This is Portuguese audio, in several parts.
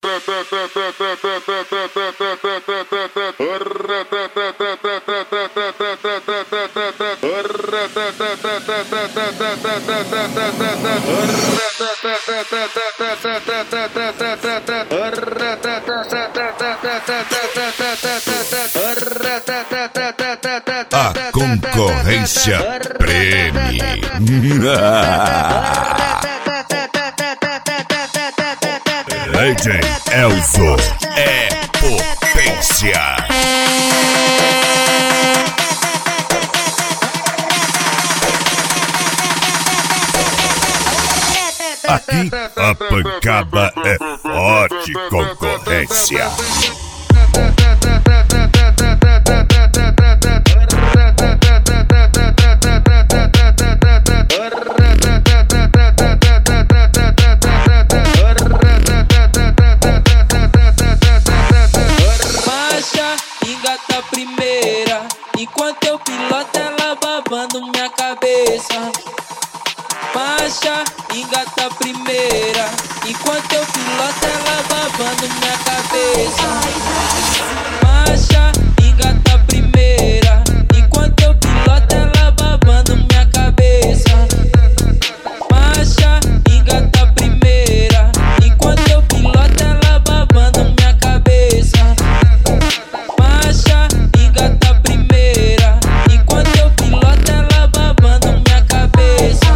A concorrência preme. DJ Elzo é potência. Aqui a pancada é forte, concorrência. Marcha, engata a primeira, enquanto eu piloto ela babando minha cabeça. Marcha, engata a primeira, enquanto eu piloto ela babando minha cabeça. Marcha, engata a primeira, enquanto eu piloto ela babando minha cabeça. Marcha, engata a primeira, enquanto eu piloto ela babando minha cabeça. Marcha, engata a primeira, enquanto eu piloto ela babando minha cabeça.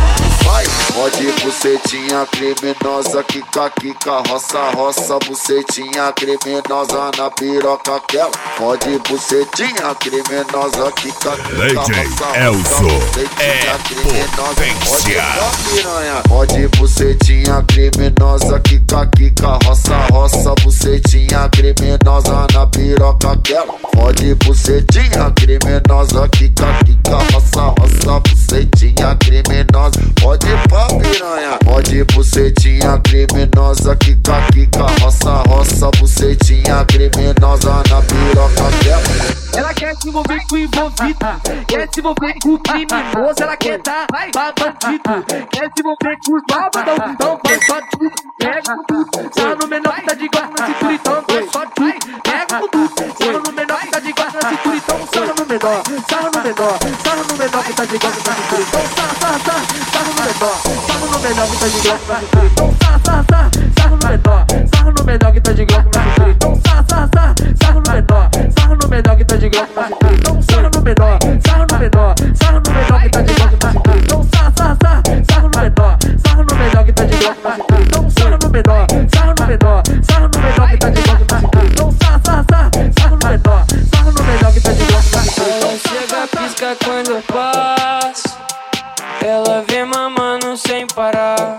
Pode bucetinha criminosa, quica, roça, bucetinha criminosa na piroca aquela. Pode bucetinha criminosa, quica, DJ Elzo é potência. Pode bucetinha criminosa, quica, roça, bucetinha criminosa na piroca aquela. Pode bucetinha criminosa, quica, roça, bucetinha criminosa. Pode pá piranha, pode bucetinha criminosa, quica, roça, bucetinha criminosa na piroca dela. Ela quer se envolver com o envolvido, quer se envolver com o criminoso, ela quer dar pra bandido, quer se envolver com os babadão, então vai só tudo, pega com tudo, sarra no menor que tá de guarda na cintura, então vai só tudo, pega com tudo, sarra no menor que tá de guarda na cintura, então sarra no menor, sarra no menor, sarra no menor que tá de guarda na cintura, então sarra no menor, sarra no menor que tá de guarda na cintura, então sarra no menor, sarra no menor que tá de guarda na cintura, então sarra no menor, sarra no menor que tá de guarda na cintura, então sarra no menor, sarra no menor, sarra no menor que tá de guarda na cintura, então sarra no menor, sarra no menor que tá de guarda na cintura, então sarra no menor, sarra no menor, sarra no menor que tá de guarda na cintura, então sarra no menor, sarra no menor que tá de guarda na cintura. Ela chega, pisca quando eu passo, ela vem mamando sem parar.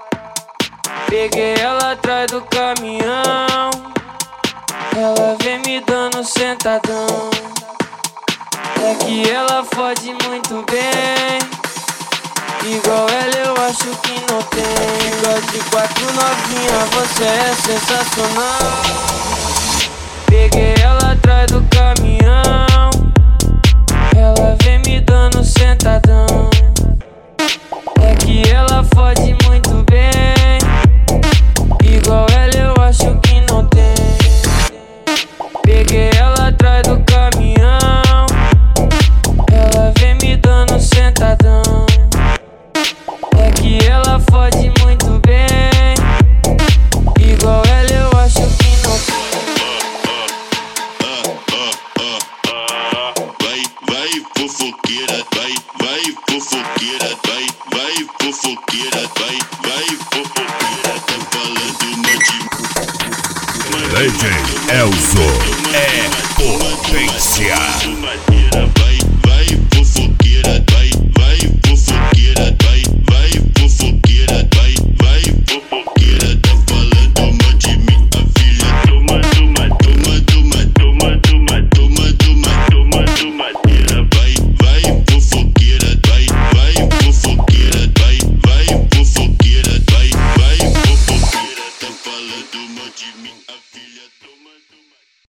Peguei ela atrás do caminhão, ela vem me dando sentadão. É que ela fode muito bem, igual ela eu acho que não tem. Igual de 4 novinha, você é sensacional. Peguei ela atrás do caminhão, ela vem me dando sentadão. É que ela fode muito bem, igual ela eu acho que não tem. Peguei ela atrás do caminhão, ela vem me dando sentadão. É que ela fode muito bem, igual ela eu acho que não tem. Vai fofoqueira, vai fofoqueira, vai fofoqueira, vai fofoqueira, tá falando monte. DJ Elzo é potência.